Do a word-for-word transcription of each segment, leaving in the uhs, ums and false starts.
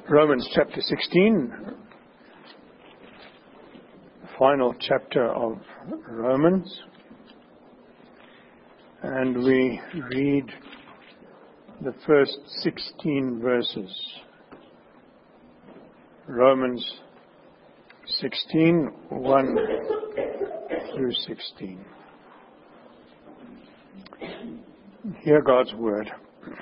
Romans chapter sixteen, the final chapter of Romans, and we read the first sixteen verses. Romans sixteen, one through sixteen. Hear God's word.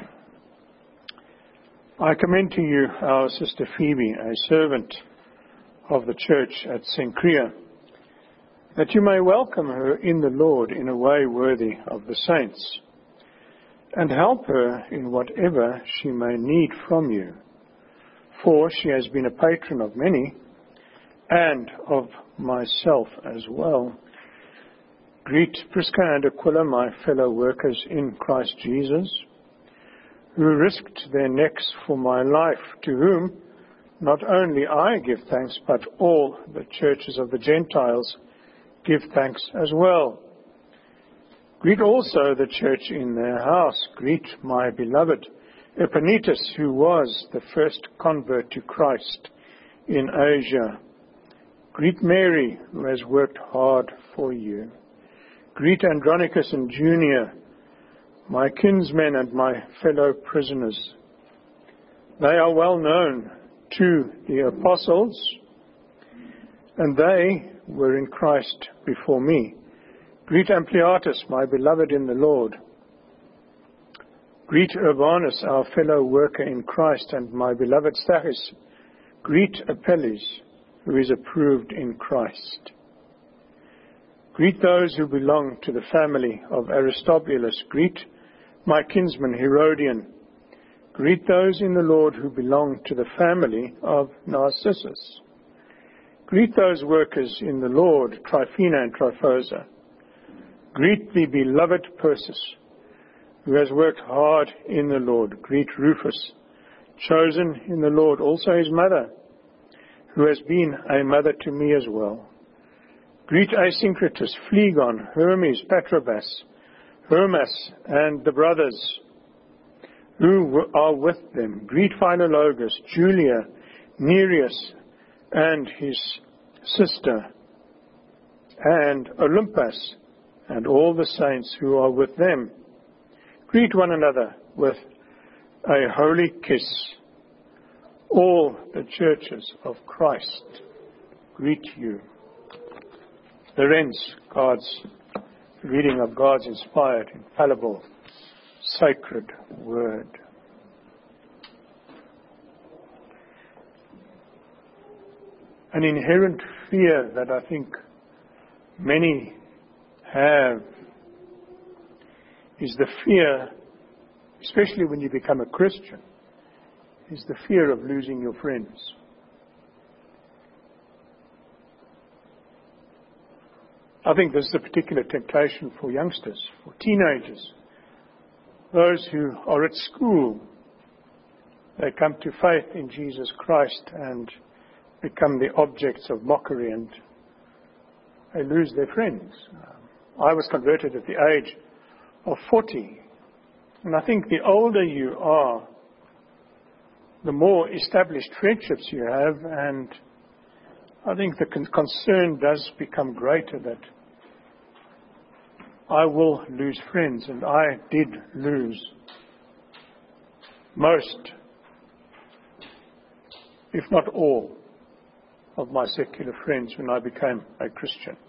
I commend to you our sister Phoebe, a servant of the church at Cenchrea, that you may welcome her in the Lord in a way worthy of the saints, and help her in whatever she may need from you. For she has been a patron of many, and of myself as well. Greet Prisca and Aquila, my fellow workers in Christ Jesus, who risked their necks for my life, to whom not only I give thanks, but all the churches of the Gentiles give thanks as well. Greet also the church in their house. Greet my beloved Epanetus, who was the first convert to Christ in Asia. Greet Mary, who has worked hard for you. Greet Andronicus and Junia, my kinsmen and my fellow prisoners. They are well known to the apostles, and they were in Christ before me. Greet Ampliatus, my beloved in the Lord. Greet Urbanus, our fellow worker in Christ, and my beloved Stachys. Greet Apelles, who is approved in Christ. Greet those who belong to the family of Aristobulus. Greet my kinsman Herodian. Greet those in the Lord who belong to the family of Narcissus. Greet those workers in the Lord, Tryphena and Tryphosa. Greet the beloved Persis, who has worked hard in the Lord. Greet Rufus, chosen in the Lord, also his mother, who has been a mother to me as well. Greet Asyncritus, Phlegon, Hermes, Patrobas, Hermas, and the brothers who are with them. Greet Philologus, Julia, Nereus, and his sister, and Olympus, and all the saints who are with them. Greet one another with a holy kiss. All the churches of Christ greet you. There ends God's reading of God's inspired, infallible, sacred word. An inherent fear that I think many have is the fear, especially when you become a Christian, is the fear of losing your friends. I think this is a particular temptation for youngsters, for teenagers, those who are at school. They come to faith in Jesus Christ and become the objects of mockery, and they lose their friends. I was converted at the age of forty, and I think the older you are, the more established friendships you have, and I think the con- concern does become greater that I will lose friends, and I did lose most, if not all, of my secular friends when I became a Christian.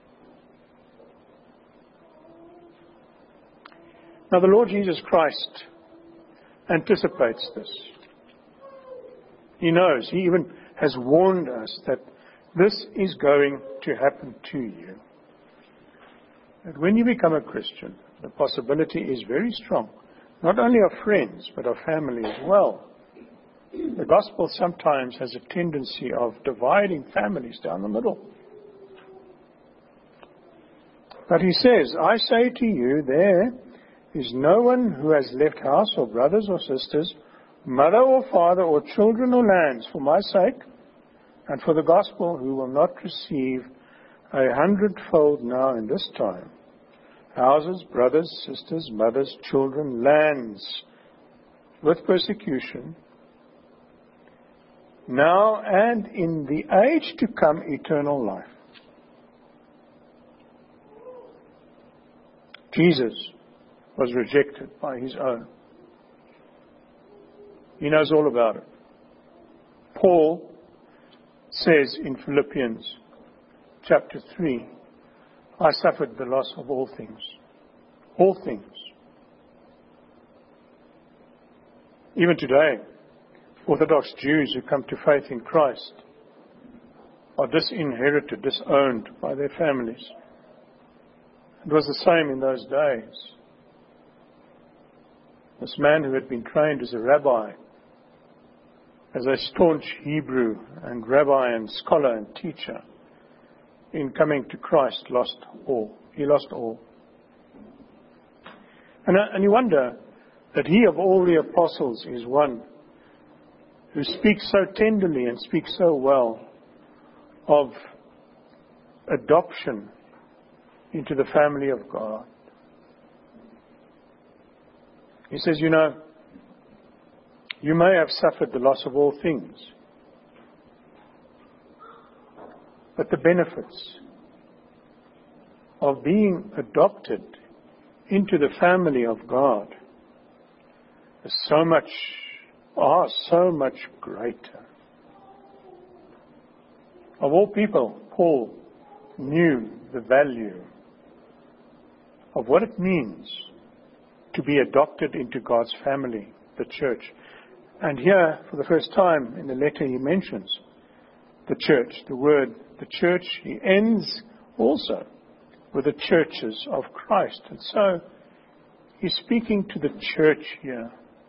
Now, the Lord Jesus Christ anticipates this. He knows, He even has warned us that this is going to happen to you. That when you become a Christian, the possibility is very strong, not only of friends, but of family as well. The gospel sometimes has a tendency of dividing families down the middle. But He says, I say to you, there is no one who has left house or brothers or sisters, mother or father or children or lands for my sake and for the gospel, who will not receive a hundredfold now in this time, houses, brothers, sisters, mothers, children, lands, with persecution, now and in the age to come eternal life. Jesus was rejected by his own. He knows all about it. Paul says in Philippians chapter three, I suffered the loss of all things. All things. Even today, Orthodox Jews who come to faith in Christ are disinherited, disowned by their families. It was the same in those days. This man who had been trained as a rabbi, as a staunch Hebrew and rabbi and scholar and teacher, in coming to Christ, lost all. He lost all. And, uh, and you wonder that he of all the apostles is one who speaks so tenderly and speaks so well of adoption into the family of God. He says, you know, you may have suffered the loss of all things, but the benefits of being adopted into the family of God is so much, are so much greater. Of all people, Paul knew the value of what it means to be adopted into God's family, the church. And here, for the first time in the letter, he mentions the church, the word, the church. He ends also with the churches of Christ. And so, he's speaking to the church here.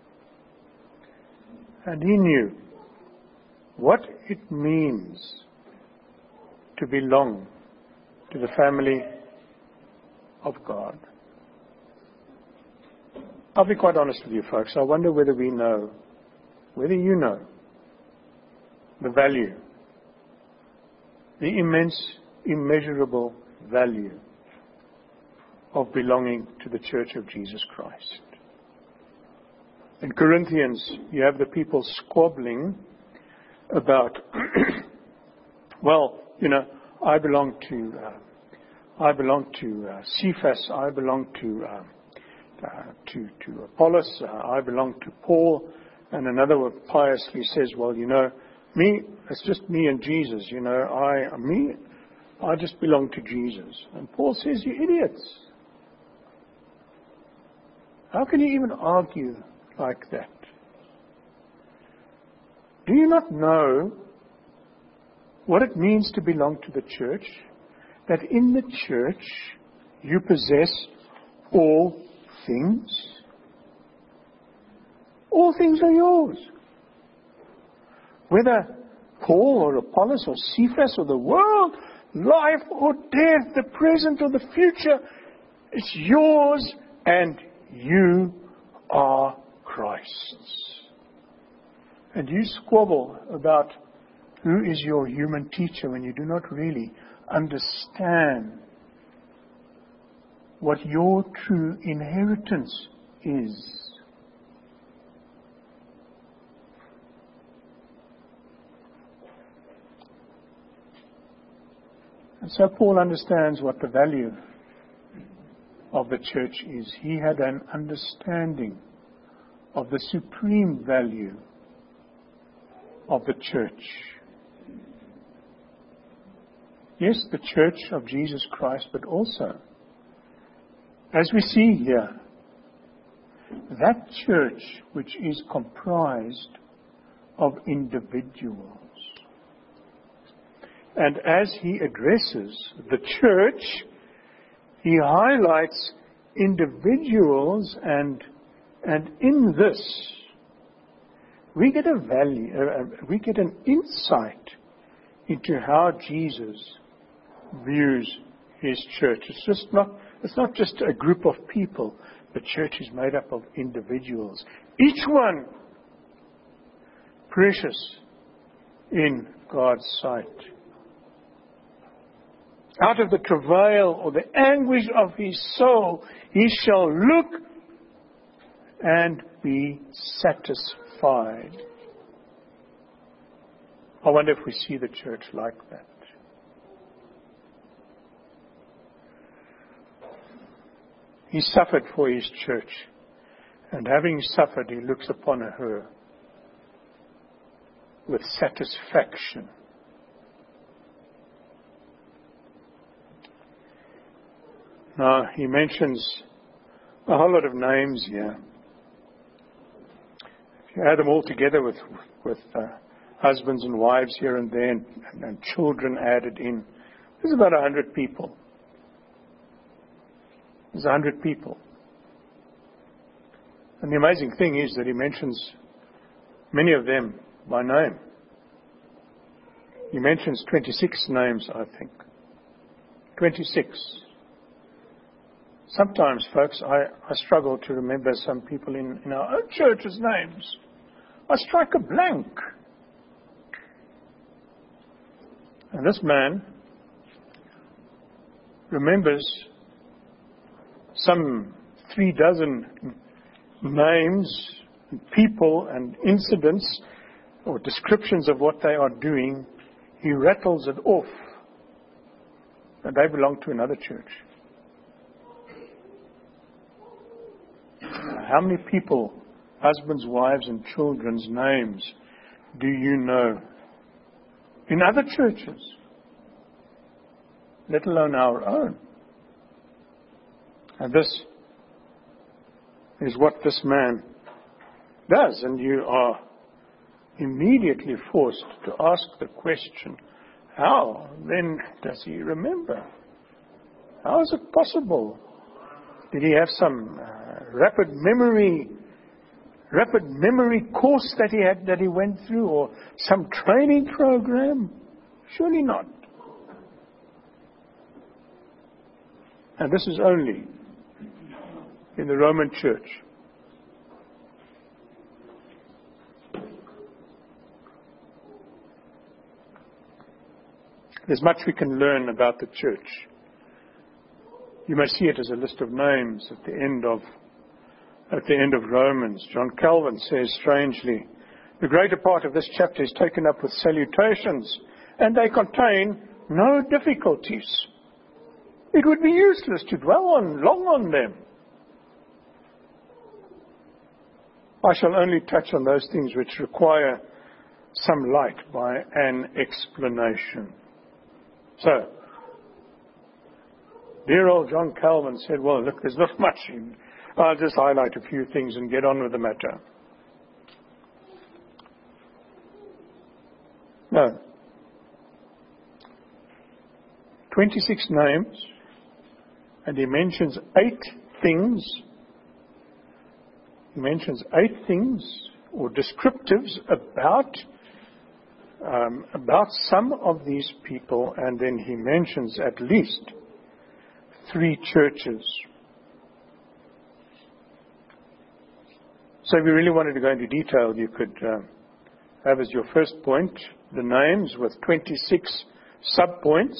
And he knew what it means to belong to the family of God. I'll be quite honest with you folks. I wonder whether we know, whether you know, the value, the immense, immeasurable value of belonging to the Church of Jesus Christ. In Corinthians, you have the people squabbling about, well, you know, I belong to, uh, I belong to uh, Cephas, I belong to, uh, uh, to, to Apollos, uh, I belong to Paul, and another one piously says, well, you know, me, it's just me and Jesus, you know, I, me, I just belong to Jesus. And Paul says, you idiots. How can you even argue like that? Do you not know what it means to belong to the church? That in the church you possess all things? All things are yours. Whether Paul or Apollos or Cephas or the world, life or death, the present or the future, it's yours, and you are Christ's. And you squabble about who is your human teacher when you do not really understand what your true inheritance is. And so Paul understands what the value of the church is. He had an understanding of the supreme value of the church. Yes, the church of Jesus Christ, but also, as we see here, that church which is comprised of individuals. And as he addresses the church, he highlights individuals, and and in this we get a value, uh, we get an insight into how Jesus views his church. It's just not it's not just a group of people. The church is made up of individuals, each one precious in God's sight. Out of the travail or the anguish of his soul, he shall look and be satisfied. I wonder if we see the church like that. He suffered for his church, and having suffered, he looks upon her with satisfaction. Now, he mentions a whole lot of names here. If you add them all together with, with uh, husbands and wives here and there, and, and children added in, there's about a hundred people. There's a hundred people. And the amazing thing is that he mentions many of them by name. He mentions twenty-six names, I think. twenty-six. Sometimes, folks, I, I struggle to remember some people in, in our own church's names. I strike a blank. And this man remembers some three dozen names, people and incidents or descriptions of what they are doing. He rattles it off. And they belong to another church. How many people, husbands, wives, and children's names do you know in other churches, let alone our own? And this is what this man does, and you are immediately forced to ask the question, how then does he remember? How is it possible? Did he have some uh, rapid memory, rapid memory course that he had, that he went through, or some training program? Surely not. And this is only in the Roman Church. There's much we can learn about the church. You may see it as a list of names at the end of at the end of Romans. John Calvin says strangely, the greater part of this chapter is taken up with salutations, and they contain no difficulties. It would be useless to dwell on long on them. I shall only touch on those things which require some light by an explanation. So, dear old John Calvin said, well, look, there's not much. I'll just highlight a few things and get on with the matter. No. twenty-six names, and he mentions eight things. He mentions eight things or descriptives about um, about some of these people, and then he mentions at least three churches. So if you really wanted to go into detail, you could uh, have as your first point the names with twenty-six subpoints,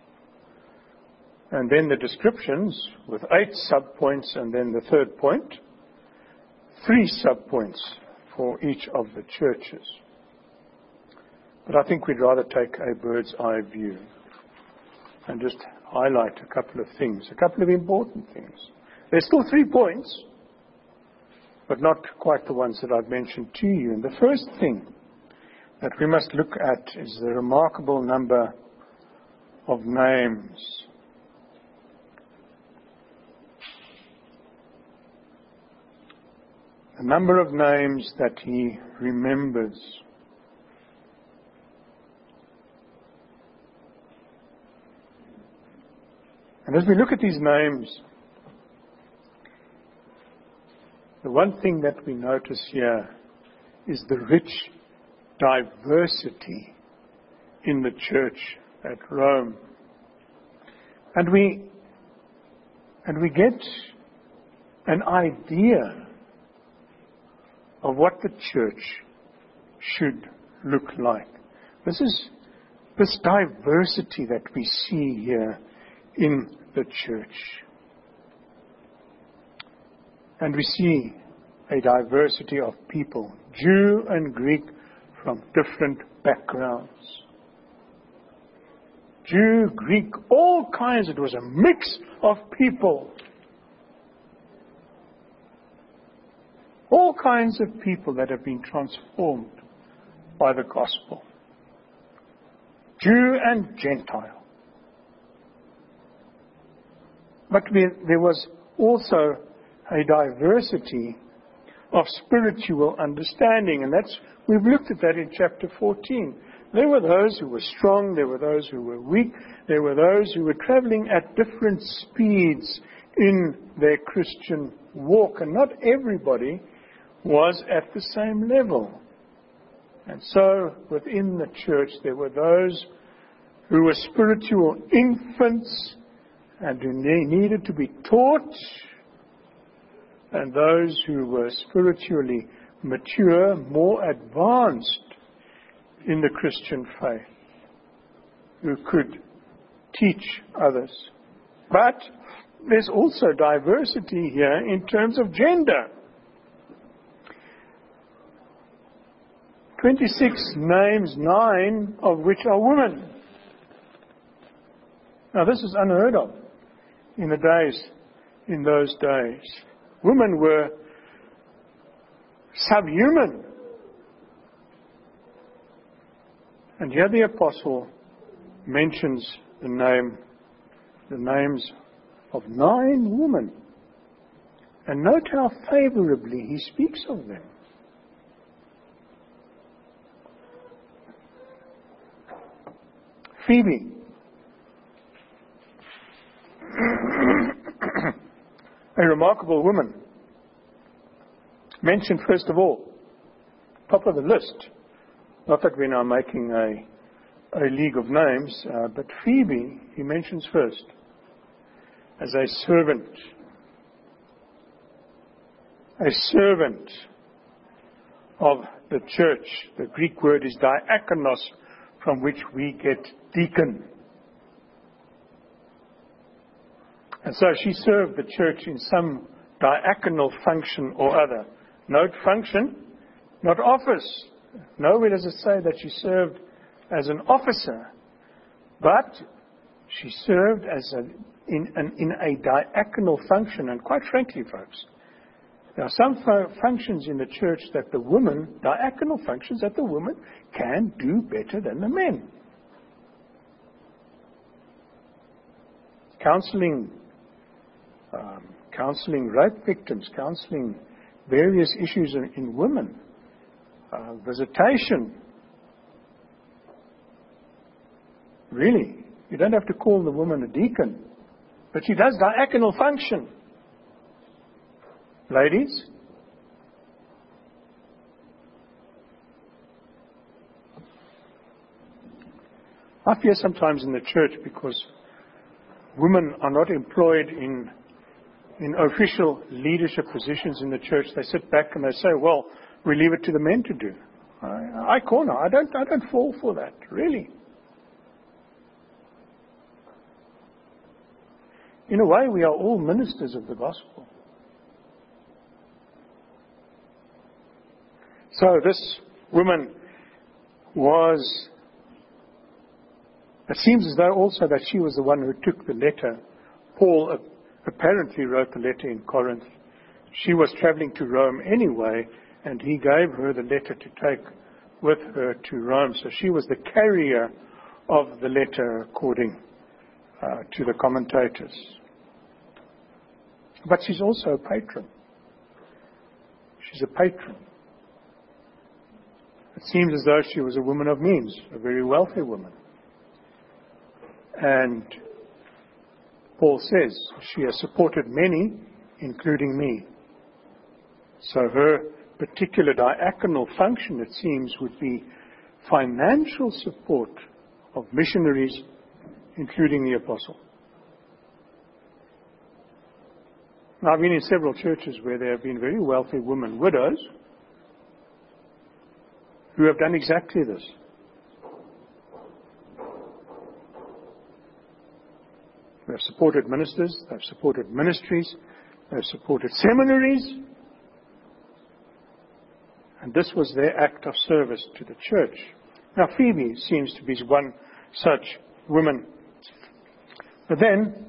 and then the descriptions with eight subpoints, and then the third point, three subpoints for each of the churches. But I think we'd rather take a bird's eye view and just highlight a couple of things, a couple of important things. There's still three points, but not quite the ones that I've mentioned to you. And the first thing that we must look at is the remarkable number of names. The number of names that he remembers. And as we look at these names, the one thing that we notice here is the rich diversity in the church at Rome. And we, and we get an idea of what the church should look like. This is this diversity that we see here in the church. And we see a diversity of people, Jew and Greek, from different backgrounds. Jew, Greek, all kinds. It was a mix of people. All kinds of people that have been transformed by the gospel. Jew and Gentile. But there was also a diversity of spiritual understanding, and that's we've looked at that in chapter fourteen. There were those who were strong, there were those who were weak, there were those who were traveling at different speeds in their Christian walk, and not everybody was at the same level. And so within the church there were those who were spiritual infants and who needed to be taught, and those who were spiritually mature, more advanced in the Christian faith, who could teach others. But there's also diversity here in terms of gender. twenty-six names, nine of which are women. Now this is unheard of in the days, in those days. Women were subhuman. And here the apostle mentions the name, the names of nine women. And note how favorably he speaks of them. Phoebe. A remarkable woman. Mentioned first of all, top of the list. Not that we're now making a, a league of names, uh, but Phoebe, he mentions first, as a servant. A servant of the church. The Greek word is diakonos, from which we get deacon. And so she served the church in some diaconal function or other. Note function, not office. Nowhere does it say that she served as an officer, but she served as a, in, an, in a diaconal function. And quite frankly, folks, there are some fu- functions in the church that the women, diaconal functions that the women can do better than the men. Counseling, um, counseling rape victims, counseling various issues in, in women, uh, visitation. Really, you don't have to call the woman a deacon, but she does diaconal function. Ladies, I fear sometimes in the church, because women are not employed in in official leadership positions in the church, they sit back and they say, well, we leave it to the men to do. I, I corner. I don't, I don't fall for that, really. In a way, we are all ministers of the gospel. So this woman was, it seems as though also that she was the one who took the letter. Paul apparently wrote the letter in Corinth. She was traveling to Rome anyway, and he gave her the letter to take with her to Rome. So she was the carrier of the letter, according uh, to the commentators. But she's also a patron. She's a patron. It seems as though she was a woman of means, a very wealthy woman. And Paul says she has supported many, including me. So her particular diaconal function, it seems, would be financial support of missionaries, including the apostle. Now, I've been in several churches where there have been very wealthy women, widows, who have done exactly this. They've supported ministers, they've supported ministries, they've supported seminaries, And this was their act of service to the church. Now Phoebe seems to be one such woman. But then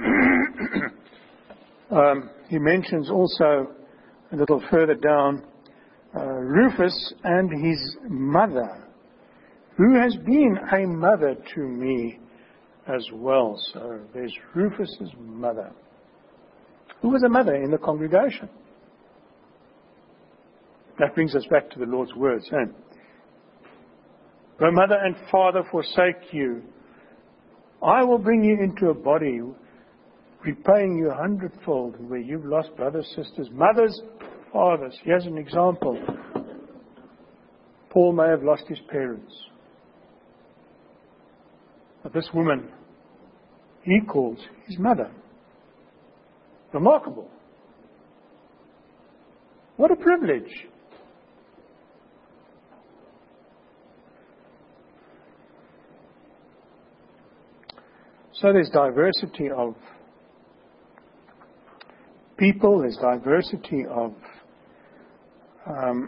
um, he mentions also a little further down uh, Rufus and his mother, who has been a mother to me as well. So there's Rufus's mother. Who was a mother in the congregation? That brings us back to the Lord's words. Eh? Though mother and father forsake you, I will bring you into a body, repaying you a hundredfold. Where you've lost brothers, sisters, mothers, fathers. Here's an example. Paul may have lost his parents. But this woman, he calls his mother. Remarkable. What a privilege. So there's diversity of people, there's diversity of um,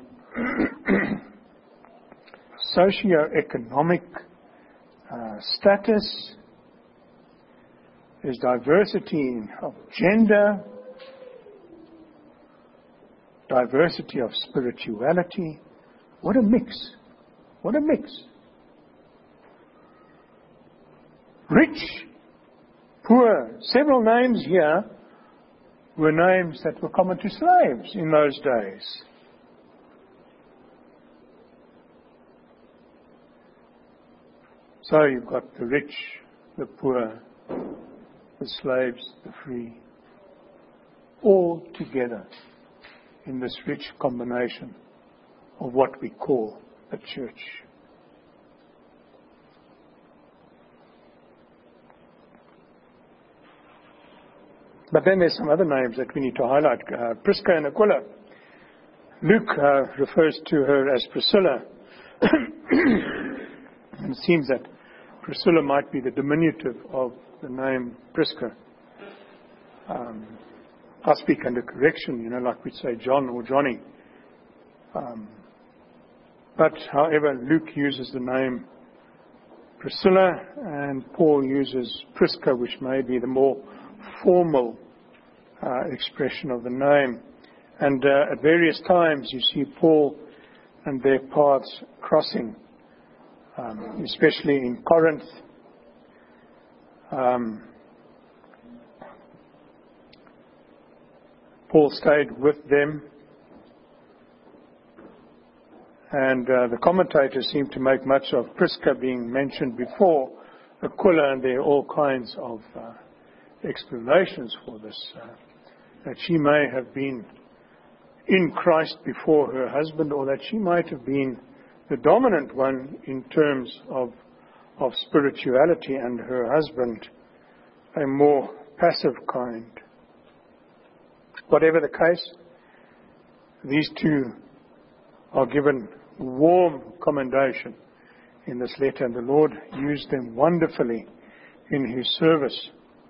socio-economic uh, status, there's diversity of gender, diversity of spirituality. What a mix. What a mix. Rich, poor. Several names here were names that were common to slaves in those days. So you've got the rich, the poor, the slaves, the free, all together in this rich combination of what we call a church. But then there's some other names that we need to highlight. Uh, Prisca and Aquila. Luke uh, refers to her as Priscilla. And it seems that Priscilla might be the diminutive of the name Prisca. Um, I speak under correction, you know, like we'd say John or Johnny. Um, but, however, Luke uses the name Priscilla and Paul uses Prisca, which may be the more formal uh, expression of the name. And uh, at various times you see Paul and their paths crossing, um, especially in Corinth. Um, Paul stayed with them, and uh, the commentators seem to make much of Prisca being mentioned before Aquila, and there are all kinds of uh, explanations for this, uh, that she may have been in Christ before her husband, or that she might have been the dominant one in terms of of spirituality, and her husband a more passive kind. Whatever the case, these two are given warm commendation in this letter, and the Lord used them wonderfully in His service.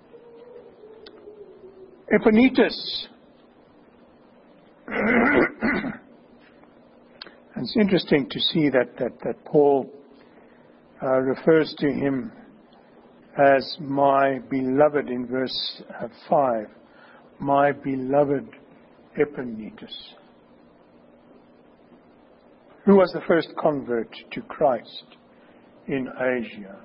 Epaphras. And it's interesting to see that, that, that Paul uh, refers to him as my beloved in verse uh, five. My beloved Epaphras. Who was the first convert to Christ in Asia?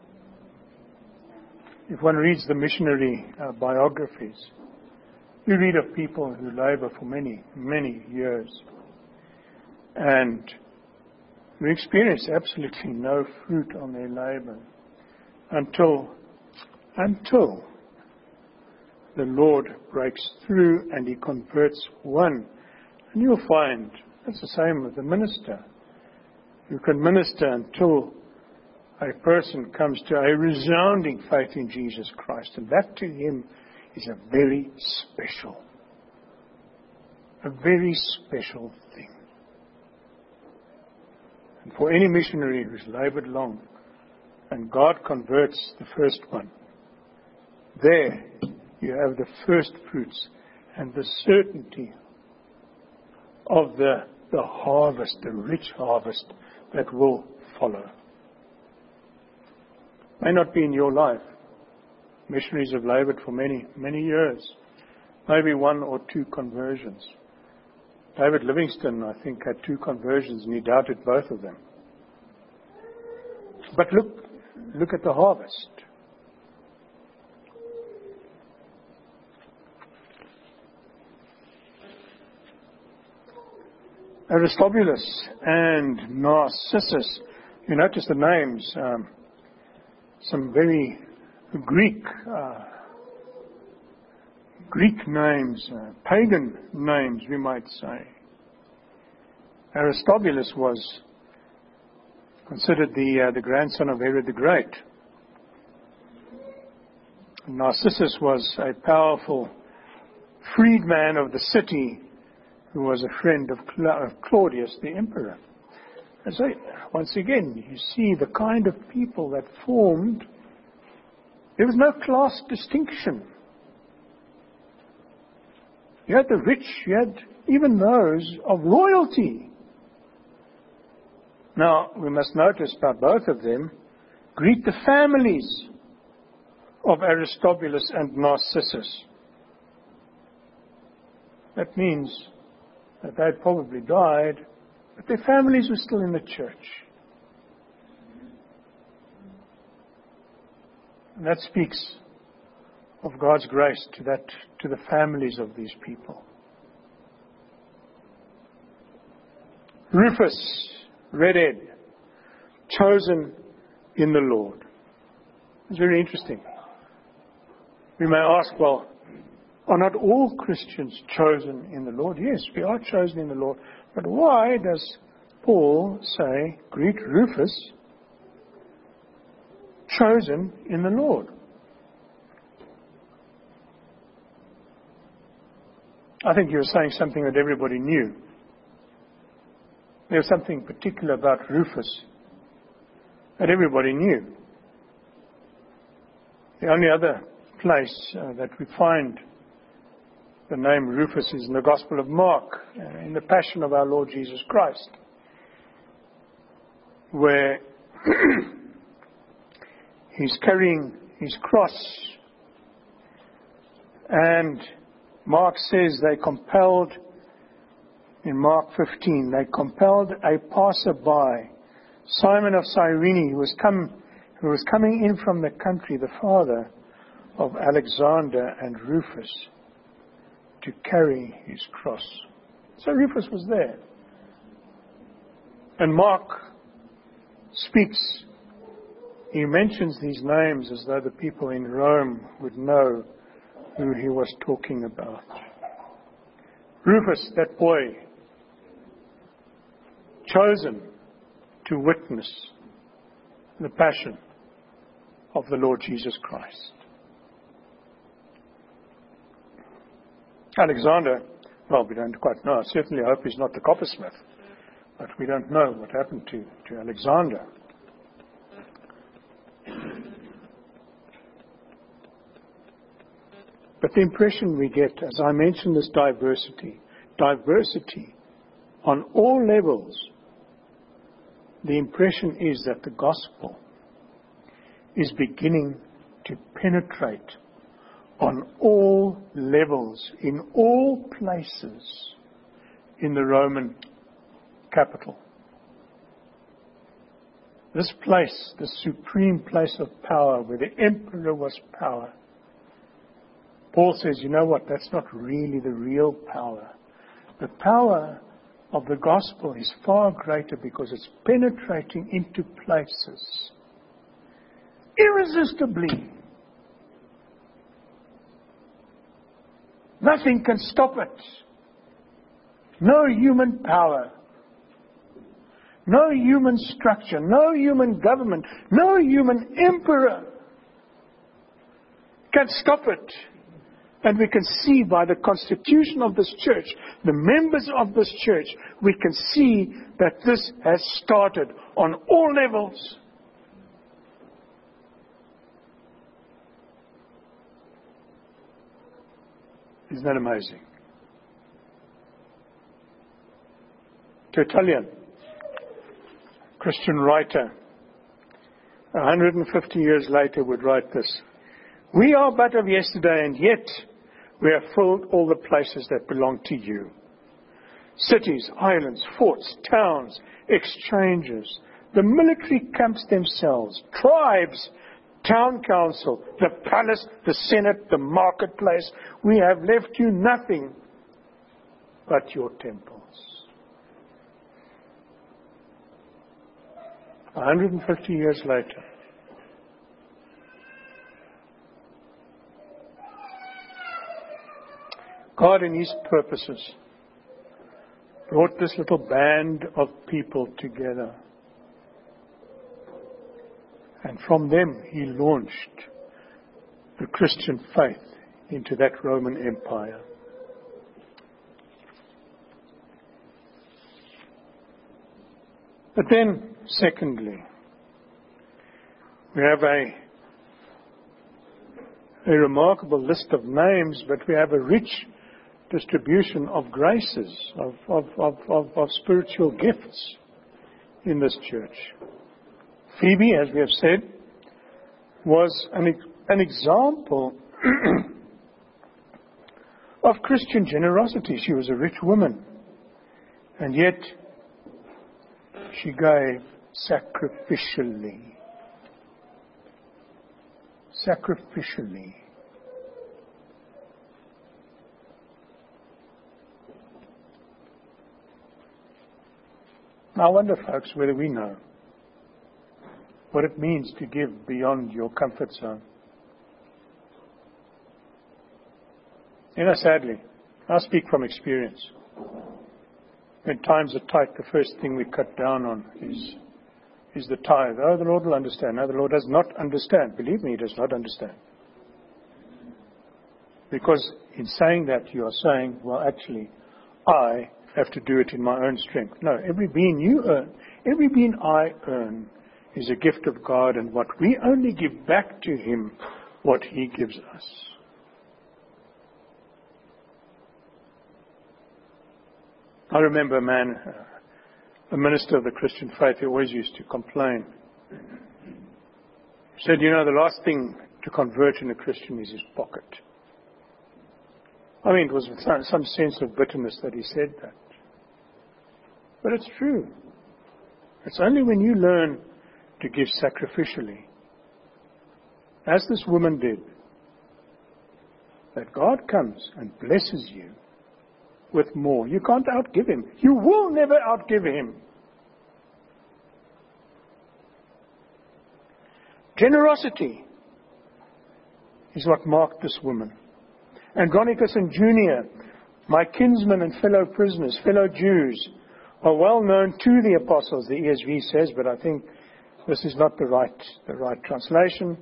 If one reads the missionary uh, biographies, you read of people who labor for many, many years and who experience absolutely no fruit on their labor until, until the Lord breaks through and He converts one. And you'll find that's the same with the minister. You can minister until a person comes to a resounding faith in Jesus Christ. And that to him is a very special, a very special thing. And for any missionary who's labored long and God converts the first one, there you have the first fruits and the certainty of the the harvest, the rich harvest that will follow. May not be in your life. Missionaries have labored for many, many years. Maybe one or two conversions. David Livingstone, I think, had two conversions and he doubted both of them. But look, look at the harvest. Aristobulus and Narcissus. You notice the names, um, some very Greek, uh, Greek names, uh, pagan names, we might say. Aristobulus was considered the uh, the grandson of Herod the Great. Narcissus was a powerful freedman of the city who was a friend of, Cla- of Claudius the emperor. And so, once again, you see the kind of people that formed. There was no class distinction. You had the rich, you had even those of royalty. Now, we must notice about both of them, greet the families of Aristobulus and Narcissus. That means that they had probably died, but their families were still in the church. And that speaks of God's grace to that, to the families of these people. Rufus, redhead, chosen in the Lord. It's very interesting. We may ask, well, are not all Christians chosen in the Lord? Yes, we are chosen in the Lord. But why does Paul say, greet Rufus, chosen in the Lord? I think you're saying something that everybody knew. There was something particular about Rufus that everybody knew. The only other place uh, that we find the name Rufus is in the Gospel of Mark, uh, in the Passion of our Lord Jesus Christ, where he's carrying his cross, and Mark says they compelled, in Mark fifteen, they compelled a passerby, Simon of Cyrene, who was, come, who was coming in from the country, the father of Alexander and Rufus, to carry his cross. So Rufus was there. And Mark speaks, he mentions these names as though the people in Rome would know who he was talking about. Rufus, that boy, chosen to witness the passion of the Lord Jesus Christ. Alexander, well, we don't quite know. I certainly hope he's not the coppersmith, but we don't know what happened to, to Alexander. But the impression we get, as I mentioned, this diversity, diversity on all levels, the impression is that the gospel is beginning to penetrate on all levels, in all places in the Roman capital. This place, the supreme place of power, where the emperor was power, Paul says, you know what, that's not really the real power. The power of the gospel is far greater because it's penetrating into places irresistibly. Nothing can stop it. No human power. No human structure. No human government. No human emperor can stop it. And we can see by the constitution of this church, the members of this church, we can see that this has started on all levels. Isn't that amazing? Tertullian, Christian writer, one hundred fifty years later would write this: "We are but of yesterday, and yet we have filled all the places that belong to you. Cities, islands, forts, towns, exchanges, the military camps themselves, tribes, town council, the palace, the senate, the marketplace. We have left you nothing but your temples." one hundred fifty years later. God, in His purposes, brought this little band of people together. And from them He launched the Christian faith into that Roman Empire. But then, secondly, we have a, a remarkable list of names, but we have a rich distribution of graces, of, of, of, of, of spiritual gifts in this church. Phoebe, as we have said, was an, an example of Christian generosity. She was a rich woman, and yet she gave sacrificially. Sacrificially. Now I wonder, folks, whether we know what it means to give beyond your comfort zone. You know, sadly, I speak from experience. When times are tight, the first thing we cut down on is, is the tithe. Oh, the Lord will understand. No, the Lord does not understand. Believe me, He does not understand. Because in saying that, you are saying, well, actually, I have to do it in my own strength. No, every being you earn, every being I earn is a gift of God, and what we only give back to Him, what He gives us. I remember a man, a minister of the Christian faith, who always used to complain. He said, you know, the last thing to convert in a Christian is his pocket. I mean, it was with some, some sense of bitterness that he said that. But it's true. It's only when you learn to give sacrificially, as this woman did, that God comes and blesses you with more. You can't outgive Him. You will never outgive Him. Generosity is what marked this woman. Andronicus and Junia, my kinsmen and fellow prisoners, fellow Jews, are well known to the apostles, the E S V says, but I think this is not the right, the right translation.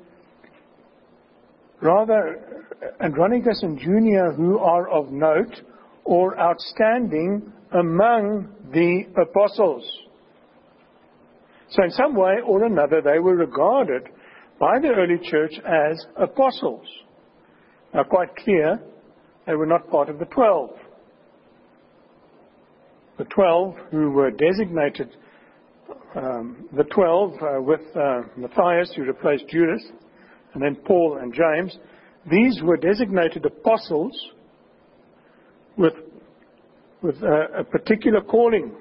Rather, Andronicus and Junia, who are of note or outstanding among the apostles. So in some way or another, they were regarded by the early church as apostles. Now, quite clear, they were not part of the twelve. The twelve who were designated, um, the twelve uh, with uh, Matthias, who replaced Judas, and then Paul and James, these were designated apostles with, with a, a particular calling.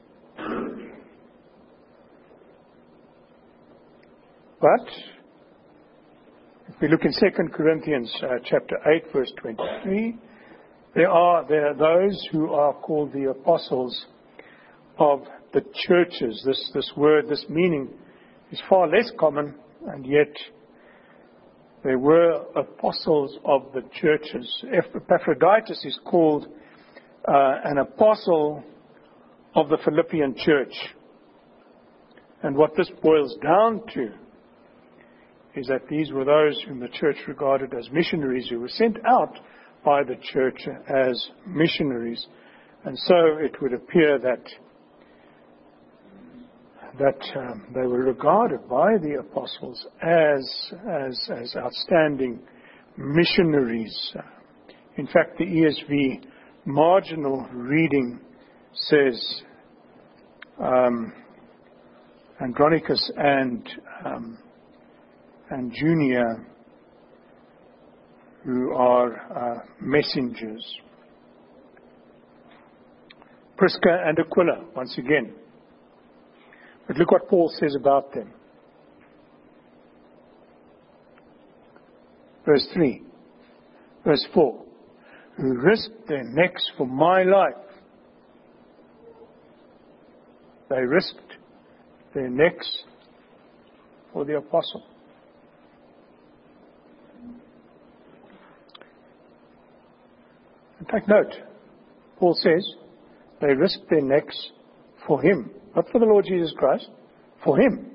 But if we look in Second Corinthians uh, chapter eight, verse twenty-three, there are there are those who are called the apostles of the churches. This this word, this meaning is far less common, and yet they were apostles of the churches. Epaphroditus is called uh, an apostle of the Philippian church. And what this boils down to is that these were those whom the church regarded as missionaries, who were sent out by the church as missionaries. And so it would appear that that um, they were regarded by the apostles as, as, as outstanding missionaries. In fact, the E S V marginal reading says um, Andronicus and um, and Junia, who are uh, messengers. Prisca and Aquila, once again. But look what Paul says about them. Verse three. Verse four. Who risked their necks for my life. They risked their necks for the apostle. And take note, Paul says, they risked their necks for him. Not for the Lord Jesus Christ, for him.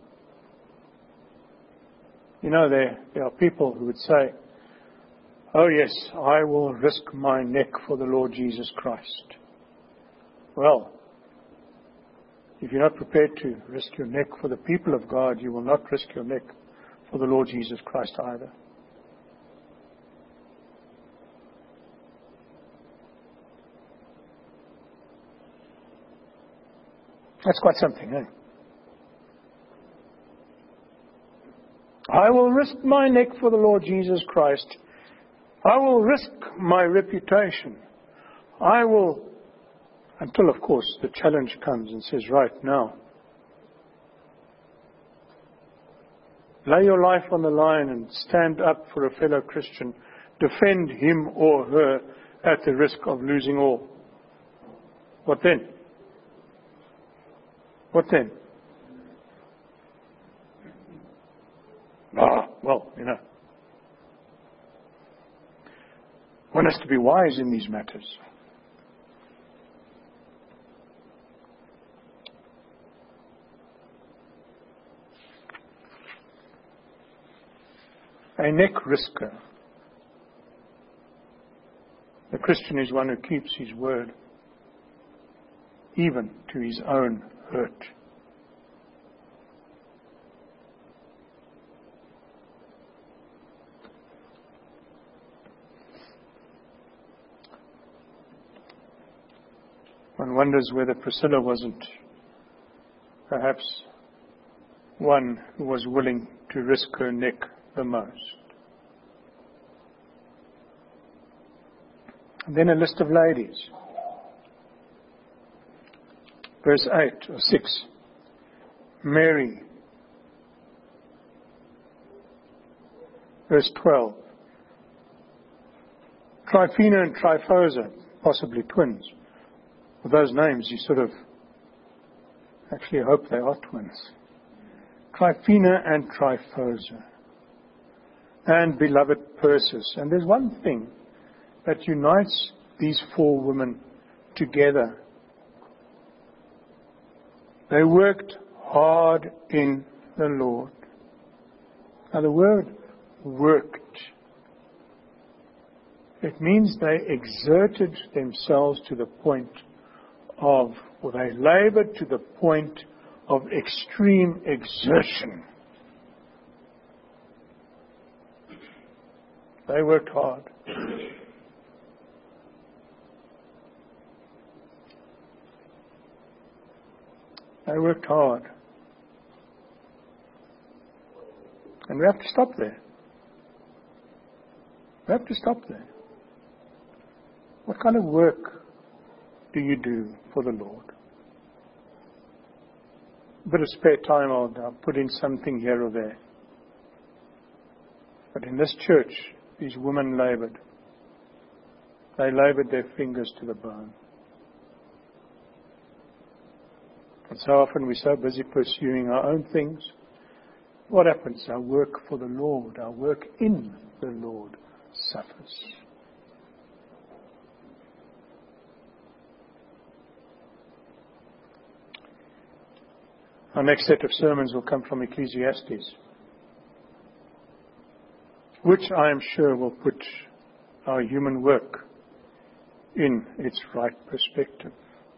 You know, there, there are people who would say, oh yes, I will risk my neck for the Lord Jesus Christ. Well, if you're not prepared to risk your neck for the people of God, you will not risk your neck for the Lord Jesus Christ either. That's quite something, eh? I will risk my neck for the Lord Jesus Christ. I will risk my reputation. I will, until of course the challenge comes and says, right now, lay your life on the line and stand up for a fellow Christian. Defend him or her at the risk of losing all. What then? What then? Ah, well, you know. One has to be wise in these matters. A neck risker. The Christian is one who keeps his word, even to his own hurt. One wonders whether Priscilla wasn't perhaps one who was willing to risk her neck the most. And then a list of ladies. Verse eight or six. Mary. Verse twelve. Tryphena and Tryphosa, possibly twins. With those names, you sort of actually hope they are twins. Tryphena and Tryphosa. And beloved Persis. And there's one thing that unites these four women together. They worked hard in the Lord. Now the word worked, it means they exerted themselves to the point of, or they labored to the point of extreme exertion. They worked hard. They worked hard. And we have to stop there. We have to stop there. What kind of work do you do for the Lord? A bit of spare time, I'll, I'll put in something here or there. But in this church, these women labored. They labored their fingers to the bone. And so often we're so busy pursuing our own things. What happens? Our work for the Lord, our work in the Lord suffers. Our next set of sermons will come from Ecclesiastes, which I am sure will put our human work in its right perspective.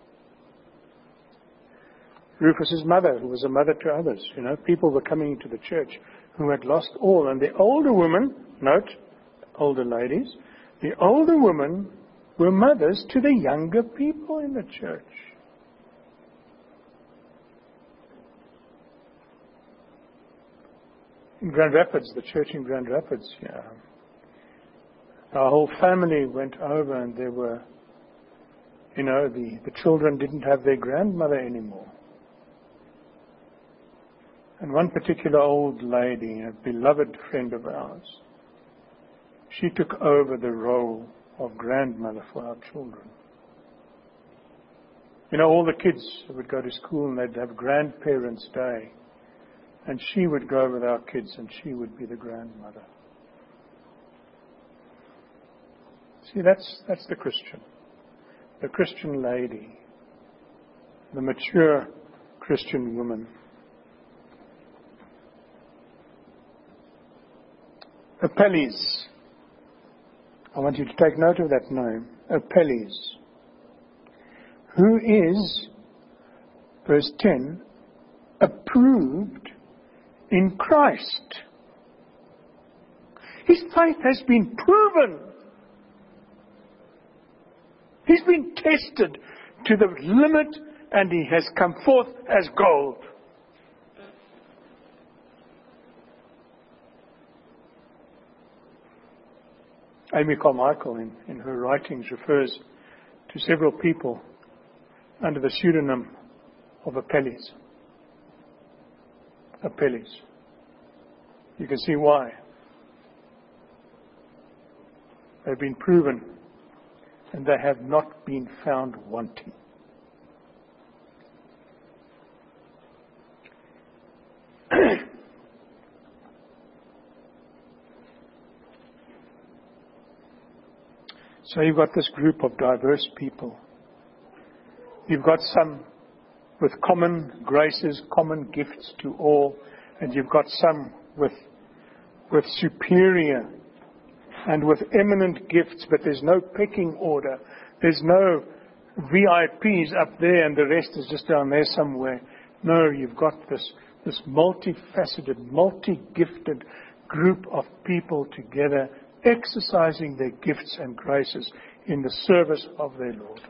Rufus's mother, who was a mother to others, you know, people were coming into the church who had lost all. And the older women, note, older ladies, the older women were mothers to the younger people in the church. In Grand Rapids, the church in Grand Rapids, yeah. Our whole family went over and there were, you know, the, the children didn't have their grandmother anymore. And one particular old lady, a beloved friend of ours, she took over the role of grandmother for our children. You know, all the kids would go to school and they'd have grandparents' day. And she would go with our kids and she would be the grandmother. See, that's, that's the Christian. The Christian lady. The mature Christian woman. Apelles. I want you to take note of that name. Apelles. Who is, verse ten, approved in Christ. His faith has been proven. He's been tested to the limit and he has come forth as gold. Amy Carmichael, in, in her writings, refers to several people under the pseudonym of Apelles. Apelles. You can see why. They've been proven and they have not been found wanting. So you've got this group of diverse people. You've got some with common graces, common gifts to all, and you've got some with with superior and with eminent gifts, but there's no pecking order. There's no V I Ps up there and the rest is just down there somewhere. No, you've got this, this multifaceted, multi-gifted group of people together, exercising their gifts and graces in the service of their Lord.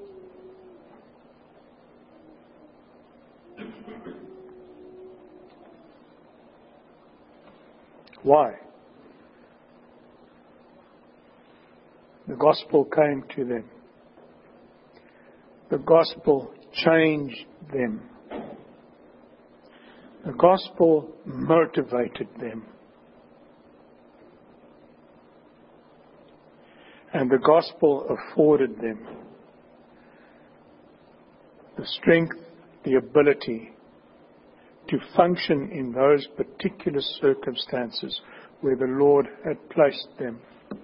Why? The gospel came to them. The gospel changed them. The gospel motivated them. And the gospel afforded them the strength, the ability to function in those particular circumstances where the Lord had placed them.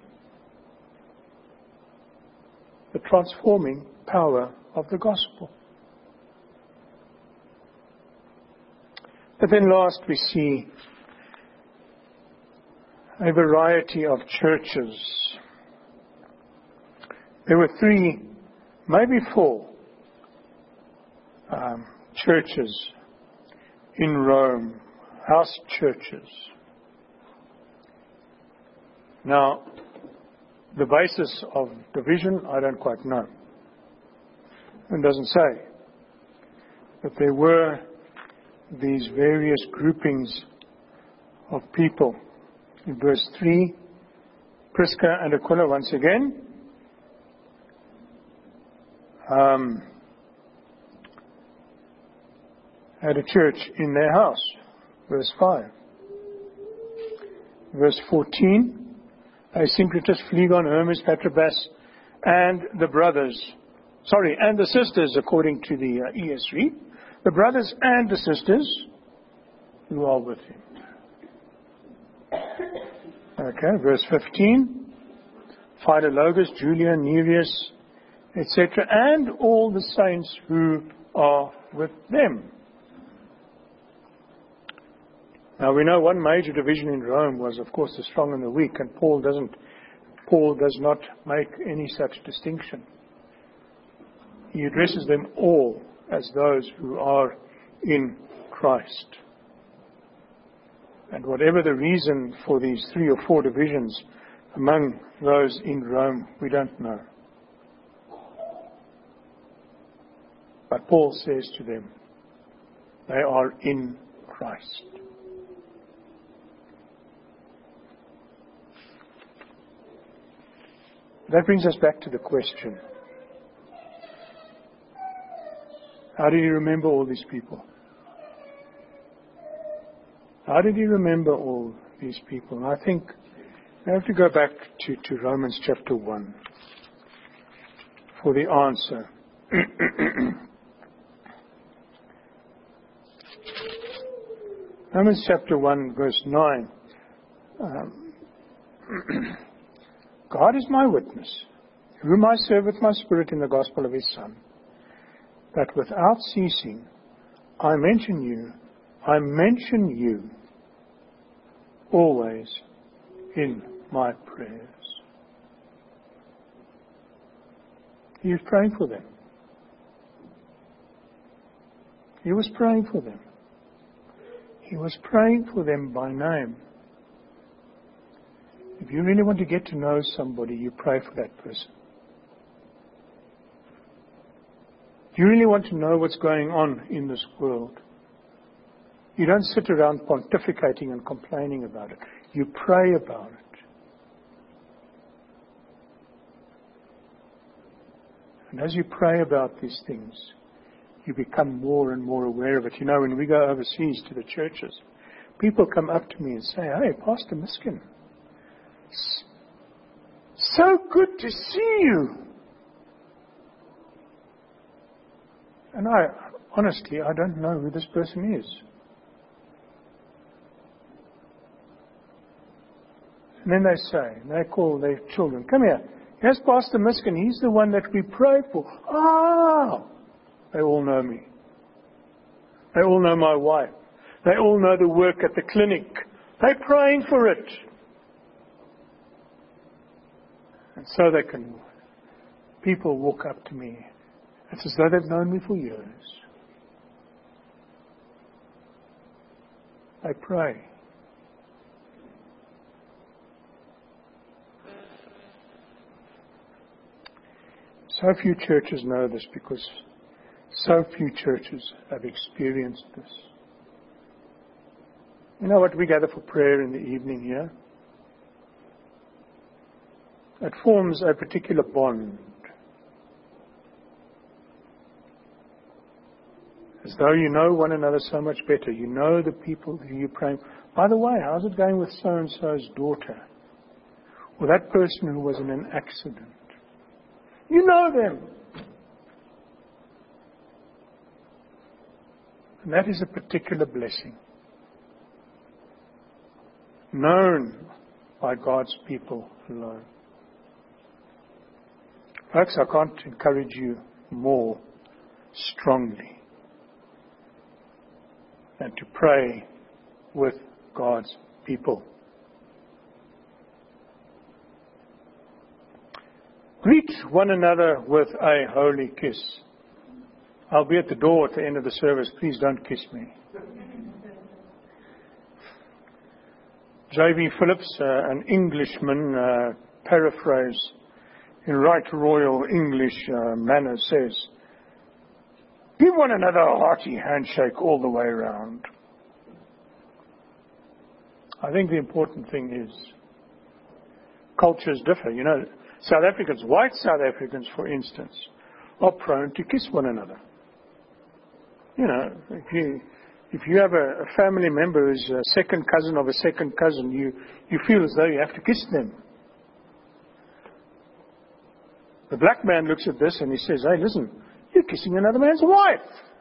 The transforming power of the gospel. But then last we see a variety of churches. There were three, maybe four, um, churches in Rome, house churches. Now, the basis of division, I don't quite know. It doesn't say. But there were these various groupings of people. In verse three, Prisca and Aquila once again um, had a church in their house. Verse five. Verse fourteen, Asyncritus, Phlegon, Hermes, Patrobas, and the brothers, sorry, and the sisters, according to the uh, E S V, the brothers and the sisters who are with him. Okay, verse fifteen, Philologus, Julia, Nereus, et cetera, and all the saints who are with them. Now we know one major division in Rome was, of course, the strong and the weak, and Paul doesn't, Paul does not make any such distinction. He addresses them all as those who are in Christ. And whatever the reason for these three or four divisions among those in Rome, we don't know. But Paul says to them, they are in Christ. That brings us back to the question. How did he remember all these people? How did he remember all these people? And I think we have to go back to, to Romans chapter one for the answer. Romans chapter one, verse nine. Um, God is my witness, whom I serve with my spirit in the gospel of his Son, that without ceasing I mention you, I mention you always in my prayers. He was praying for them. He was praying for them. He was praying for them by name. If you really want to get to know somebody, you pray for that person. If you really want to know what's going on in this world, you don't sit around pontificating and complaining about it. You pray about it. And as you pray about these things, you become more and more aware of it. You know, when we go overseas to the churches, people come up to me and say, "Hey, Pastor Miskin, so good to see you." And I, honestly, I don't know who this person is. And then they say, and they call their children, "Come here. Here's Pastor Miskin. He's the one that we pray for." Ah! They all know me. They all know my wife. They all know the work at the clinic. They're praying for it. And so they can, people walk up to me. It's as though they've known me for years. They pray. So few churches know this because so few churches have experienced this. You know what? We gather for prayer in the evening here. It forms a particular bond. As though you know one another so much better. You know the people who you're praying for. By the way, how's it going with so-and-so's daughter? Or that person who was in an accident? You know them. And that is a particular blessing. Known by God's people alone. Folks, I can't encourage you more strongly than to pray with God's people. Greet one another with a holy kiss. I'll be at the door at the end of the service. Please don't kiss me. J B Phillips, uh, an Englishman, uh, paraphrase in right royal English uh, manner, says, "Give one another a hearty handshake all the way around." I think the important thing is cultures differ. You know, South Africans, white South Africans, for instance, are prone to kiss one another. You know, if you if you have a, a family member who's a second cousin of a second cousin, you, you feel as though you have to kiss them. The black man looks at this and he says, "Hey, listen, you're kissing another man's wife."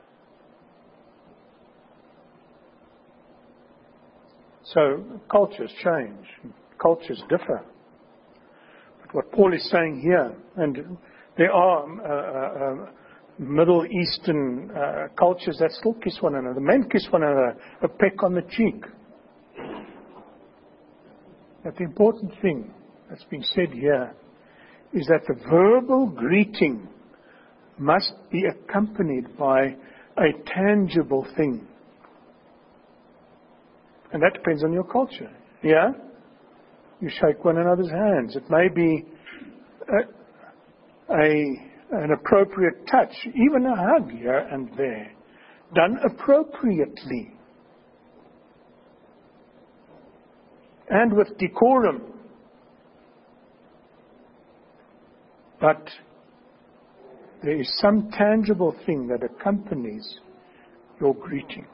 So cultures change, cultures differ. But what Paul is saying here, and there are uh, uh, Middle Eastern uh, cultures that still kiss one another. Men kiss one another, a peck on the cheek. But the important thing that's been said here is that the verbal greeting must be accompanied by a tangible thing. And that depends on your culture. Yeah? You shake one another's hands. It may be a, a, an appropriate touch, even a hug here and there, done appropriately and with decorum. but there is some tangible thing that accompanies your greeting.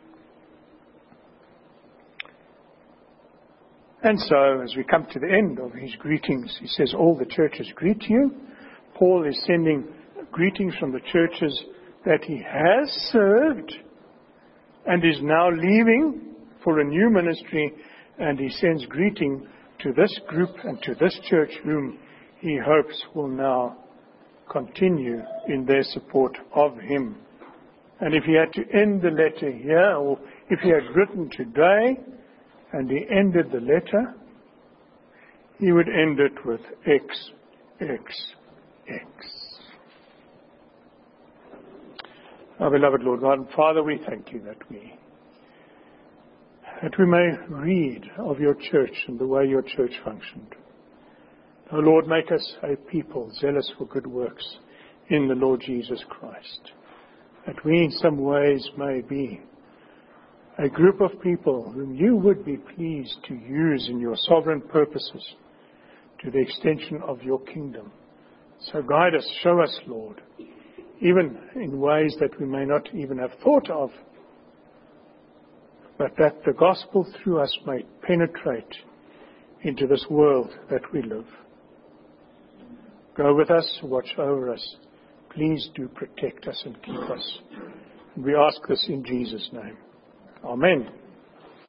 And so, as we come to the end of his greetings, he says, all the churches greet you. Paul is sending greetings from the churches that he has served and is now leaving for a new ministry, and he sends greeting to this group and to this church whom he hopes will now continue in their support of him. And if he had to end the letter here, or if he had written today and he ended the letter, he would end it with X, X, X. Our beloved Lord God and Father, we thank you that we that we may read of your church and the way your church functioned. O Lord, make us a people zealous for good works in the Lord Jesus Christ, that we in some ways may be a group of people whom you would be pleased to use in your sovereign purposes to the extension of your kingdom. So guide us, show us, Lord, even in ways that we may not even have thought of, but that the gospel through us may penetrate into this world that we live. Go with us, watch over us. Please do protect us and keep us. And we ask this in Jesus' name. Amen.